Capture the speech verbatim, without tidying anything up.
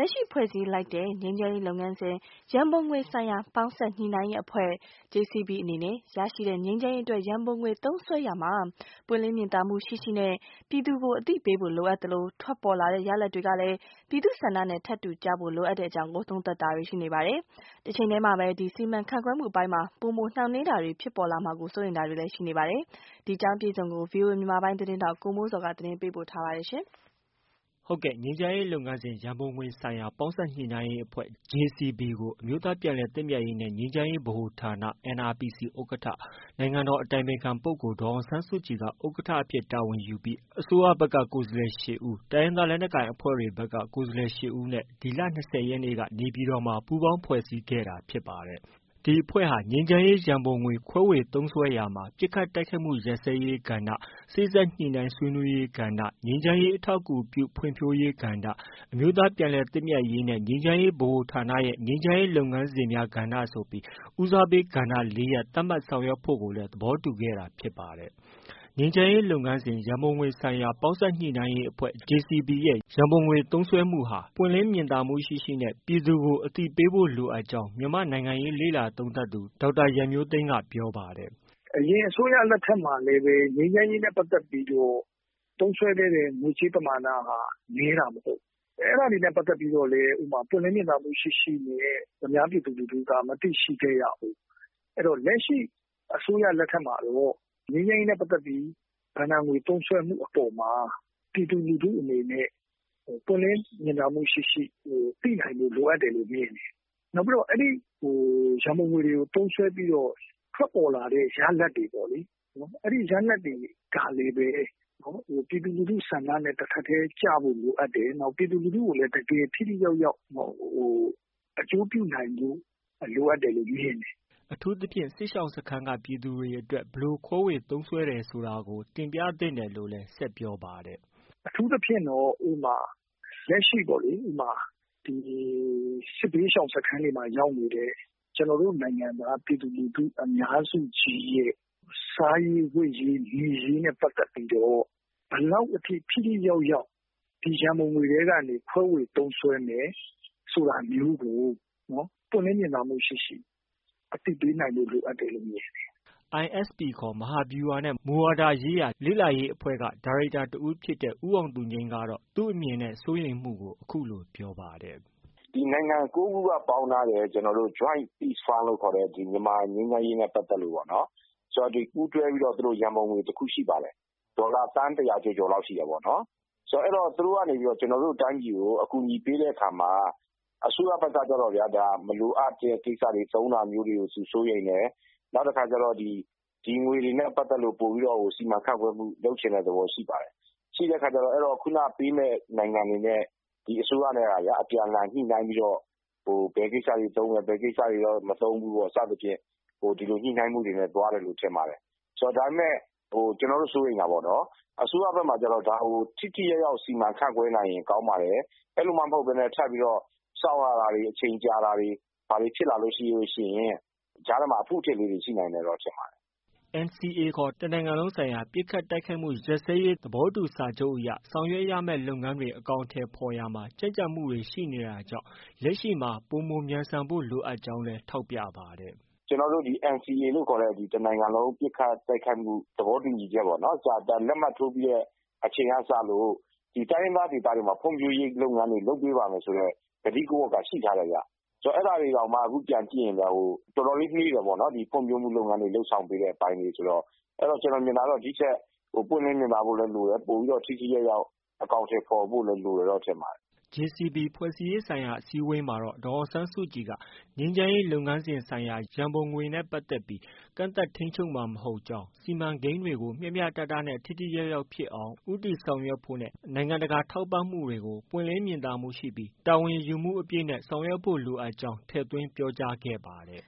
လက်ရှိဖွဲ့စည်းလိုက်တဲ့ငြိမ်းချမ်းရေးလုပ်ငန်းစဉ်ရန်ပုံငွေဆိုင်ရာပေါင်းစပ်ညှိနှိုင်းရေးအဖွဲ့ J C B အနေနဲ့ရရှိတဲ့ငြိမ်းချမ်းရေးအတွက်ရန်ပုံငွေသုံးစွဲရာမှာပွင့်လင်းမြင်သာမှုရှိရှိနဲ့ပြည်သူကိုအသိပေးဖို့လိုအပ်သလိုထွက်ပေါ်လာတဲ့ရလဒ်တွေကလည်းပြည်သူ့ဆန္ဒနဲ့ထပ်တူကျဖို့လိုအပ်တဲ့အကြောင်းကိုသုံးသပ်တာတွေရှိနေပါတယ်။တစ်ချိန်တည်းမှာပဲဒီစီမံခန့်ခွဲမှုအပိုင်းမှာပိုမိုနှောင့်နှေးတာတွေဖြစ်ပေါ်လာမှာကိုစိုးရိမ်တာတွေလည်းရှိနေပါတယ်။ဒီအကြောင်းပြည်စုံကို ဗွီအိုအေ မြန်မာပိုင်းသတင်းထောက်ကိုမိုးစောကသတင်းပေးပို့ထားပါတယ်ရှင်။ဟုတ်ကဲ့ငြိမ်းချမ်းရေးလုပ်ငန်းစဉ်ရန်ပုံငွေဆိုင်ရာပေါင်းစပ်ညှိနှိုင်းရေးအဖွဲ့ J C B ကိုအမျိုးသားပြန်လည်သင့်မြတ်ရေးနဲ့ငြိမ်းချမ်းရေးဗဟိုဌာန N R P C ဥက္ကဋ္ဌနိုင်ငံတော်အတိုင်ပင်ခံပုဂ္ဂိုလ်ဒေါ်အောင်ဆန်းစုကြည်ကဥက္ကဋ္ဌအဖြစ်တာဝန်ယူပြီးအစိုးရဘက်ကကိုယ်စားလှယ်၈ဦးတိုင်းရင်းသားလက်နက်ကိုင်အဖွဲ့တွေဘက်ကကိုယ်စားလှယ်၈ဦးနဲ့ဒီလ၂၀ရက်နေ့ကနေပြည်တော်မှာပူးပေါင်းဖွဲ့စည်းခဲ့တာဖြစ်ပါတယ်။ ဒီအဖွဲ့ဟာငြိမ်းချမ်းရေးရန်ပုံငွေခွဲဝေသုံးစွဲရာမှာပစ်ခတ်တိုက်ခိုက်မှုရပ်စဲရေးကဏ္ဍ၊စေ့စပ်ညှိနှိုင်းဆွေးနွေးရေးကဏ္ဍ၊ငြိမ်းချမ်းရေးအထောက်အကူပြုဖွံ့ဖြိုးရေးကဏ္ဍ၊အမျိုးသားပြန်လည်သင့်မြတ်ရေးနဲ့ငြိမ်းချမ်းရေးဗဟိုဌာနရဲ့ငြိမ်းချမ်းရေးလုပ်ငန်းစဉ်များကဏ္ဍဆိုပြီးဦးစားပေးကဏ္ဍ၄ရပ်သတ်မှတ်ဆောင်ရွက်ဖို့ကိုလည်းသဘောတူခဲ့တာဖြစ်ပါတယ်။ ငြိမ်းချမ်းရေးလုပ်ငန်းစဉ်ရန်ပုံငွေဆိုင်ရာပေါင်းစပ်ညှိနှိုင်းရေးအဖွဲ့ J C B ရဲ့ရန်ပုံငွေသုံးစွဲမှုဟာပွင့်လင်းမြင်သာမှုရှိရှိနဲ့ပြည်သူကိုအသိပေးဖို့လိုအပ်ကြောင်းမြန်မာနိုင်ငံရေးလေ့လာသုံးသပ်သူဒေါက်တာရန်မျိုးသိမ်းကပြောပါတယ်။“အရင်အစိုးရလက်ထက်မှာလည်းပဲငြိမ်းချမ်းရေးနဲ့ပတ်သက်ပြီးတော့သုံးစွဲခဲ့တဲ့ငွေကြေးပမာဏဟာနည်းတာမဟုတ်ဘူး။အဲဒါတွေနဲ့ပတ်သက်ပြီးတော့လည်းဥပမာပွင့်လင်းမြင်သာမှုရှိရှိနဲ့အများပြည်သူလူထုကမသိရှိခဲ့ရဘူး။အဲတော့လက်ရှိအစိုးရလက်ထက်မှာတော့ငြိမ်းချမ်းရေးနဲ့ပတ်သက်ပြီးဘဏ္ဍာငွေသုံးစွဲမှုအပေါ်မှာပြည်သူလူထုအနေနဲ့ပွင့်လင်းမြင်သာမှုရှိရှိသိနိုင်ဖို့လိုအပ်တယ်လို့မြင်တယ်။နောက်ပြီးတော့အဲဒီရန်ပုံငွေတွေကိုသုံးစွဲပြီးတော့ထွက်ပေါ်လာတဲ့ရလဒ်တွေပေါ့လေ။အဲဒီရလဒ်တွေကလည်းပဲပြည်သူလူထုဆန္ဒနဲ့တထပ်တည်းကျဖို့လိုအပ်တယ်။နောက်ပြည်သူလူထုကိုလည်းတကယ်ထိထိရောက်ရောက်အကျိုးပြုနိုင်ဖို့လိုအပ်တယ်လို့မြင်တယ်။ ”အထူးသဖြင့်စစ်ရှောင်စခန်းကပြည်သူတွေအတွက်ဘယ်လိုခွဲဝေသုံးစွဲတယ်ဆိုတာကိုတင်ပြသင့်တယ်လို့လည်းဆက်ပြောပါတယ်။“အထူးသဖြင့်တော့ဥပမာလက်ရှိပေါ့လေဥပမာဒီစစ်ဘေးရှောင်စခန်းတွေမှာရောက်နေတဲ့ကျနော်တို့နိုင်ငံသားပြည်သူလူထုအများစုကြီးရဲ့စားရေးဝတ်ရေးနေရေးနဲ့ပတ်သက်ပြီးတော့ဘယ်လောက်အထိထိထိရောက်ရောက်ဒီရန်ပုံငွေတွေကနေခွဲဝေသုံးစွဲမယ်ဆိုတာမျိုးကိုပွင့်လင်းမြင်သာမှုရှိရှိအသိပေးနိုင်ဖို့လိုအပ်တယ်လို့မြင်တယ်။ I S P ခေါ်မဟာဗျူဟာနဲ့မူဝါဒရေးရာလေ့လာရေးအဖွဲ့ကဒါရိုက်တာတစ်ဦးဖြစ်တဲ့ဦးအောင်သူငြိမ်းကတော့သူ့အမြင်နဲ့စိုးရိမ်မှုကိုအခုလိုပြောပါတယ်။“ဒီနိုင်ငံ၉ခုကပေါင်းထားတဲ့ Joint Peace Fund လို့ခေါ်တဲ့မြန်မာငြိမ်းချမ်းရေးနဲ့ပတ်သက်လို့ပေါ့နော်။ဆိုတော့ဒီပူးတွဲပြီးတော့သူတို့ရန်ပုံငွေတစ်ခုရှိပါတယ်။ဒေါ်လာသန်းတစ်ရာကျော်ကျော်လောက်ရှိတယ်ပေါ့နော်။ဆိုတော့သူတို့ကနေပြီးတော့ကျနော်တို့တိုင်းပြည်ကိုအကူအညီပေးတဲ့အခါမှာအစိုးရဘက်ကကျတော့ဗျာဒါမလိုအပ်တဲ့ကိစ္စတွေသုံးတာမျိုးတွေကိုသူစိုးရိမ်တယ်။နောက်တစ်ခါကျတော့ဒီဒီငွေတွေနဲ့ပတ်သက်လို့ပို့ပြီးတော့စီမံခန့်ခွဲမှုလုပ်ချင်တဲ့သဘောရှိပါတယ်။ရှိတဲ့အခါကျတော့အဲ့တော့ခုနပေးမဲ့နိုင်ငံတွေနဲ့ဒီအစိုးရနဲ့ကအပြန်အလှန်ညှိနှိုင်းပြီးတော့ဟိုဘယ်ကိစ္စတွေသုံးလဲဘယ်ကိစ္စတွေတော့မသုံးဘူးပေါ့စသဖြင့်ဟိုဒီလိုညှိနှိုင်းမှုတွေနဲ့သွားတယ်လို့ထင်ပါတယ်။ဆိုတော့ဒါပေမဲ့ဟိုကျွန်တော်တို့စိုးရိမ်တာပေါ့နော်။အစိုးရဘက်မှာကျတော့ဒါဟိုထိထိရောက်ရောက်စီမံခန့်ခွဲနိုင်ရင်ကောင်းပါတယ်။အဲ့လိုမှမဟုတ်ဘဲနဲ့ထပ်ပြီးတော့စောင့်ရတာတွေအချိန်ကြာတာတွေဘာတွေဖြစ်လာလို့ရှိလို့ရှိရင်ကြားထဲမှာအဖုအထစ်လေးတွေရှိနိုင်တယ်တော့ထင်ပါတယ်။ N C A ခေါ်တစ်နိုင်ငံလုံးဆိုင်ရာပစ်ခတ်တိုက်ခိုက်မှုရပ်စဲရေးသဘောတူစာချုပ်အရဆောင်ရွက်ရမယ့်လုပ်ငန်းတွေအကောင်အထည်ဖော်ရာမှာကြန့်ကြာမှုတွေရှိနေတာကြောင့်လက်ရှိမှာပိုမိုမြန်ဆန်ဖို့လိုအပ်ကြောင်းလည်းထောက်ပြပါတယ်။“ကျွန်တော်တို့ဒီ N C A လို့ခေါ်တဲ့ဒီတစ်နိုင်ငံလုံးပစ်ခတ်တိုက်ခိုက်မှုသဘောတူညီချက်ပေါ့နော်။ဒါလက်မှတ်ထိုးပြီးတဲ့အချိန်ကစလို့ဒီတိုင်းရင်းသားဒေသတွေမှာဖွံ့ဖြိုးရေးလုပ်ငန်းတွေလုပ်ပေးပါမယ်ဆိုတော့ကတိကဝတ်ကရှိထားတယ်ဗျ။ဆိုတော့အဲ့ဒါတွေတောင်မှအခုပြန်ကြည့်ရင်တော့ဟိုတော်တော်လေးနှေးတယ်ပေါ့နော်ဒီဖွံ့ဖြိုးမှုလုပ်ငန်းတွေလှုပ်ဆောင်ပေးတဲ့အပိုင်းတွေဆိုတော့အဲ့တော့ကျွန်တော်မြင်တာတော့ဒီချက်ဟိုပွင့်လင်းမြင်သာဖို့လည်းလိုတယ်ပို့ပြီးတော့ထိထိရောက်ရောက်အကောင့်တွေပေါ်ဖို့လည်းလိုတယ်တော့ထင်ပါတယ်။ J C B ဖွဲ့စည်းရေးဆိုင်ရာအစည်းအဝေးမှာတော့ဒေါ်အောင်ဆန်းစုကြည်ကငြိမ်းချမ်းရေးလုပ်ငန်းစဉ်ဆိုင်ရာရန်ပုံငွေနဲ့ပတ်သက်ပြီးကန့်သတ်ထိန်းချုပ်မှာမဟုတ်ကြောင်းစီမံကိန်းတွေကိုမျှမျှတတနဲ့ထိထိရောက်ရောက်ဖြစ်အောင်ဦးတည်ဆောင်ရွက်ဖို့နဲ့နိုင်ငံတကာထောက်ပံ့မှုတွေကိုပွင့်လင်းမြင်သာမှုရှိပြီးတာဝန်ယူမှုအပြည့်နဲ့ဆောင်ရွက်ဖို့လိုအပ်ကြောင်းထည့်သွင်းပြောကြားခဲ့ပါတယ်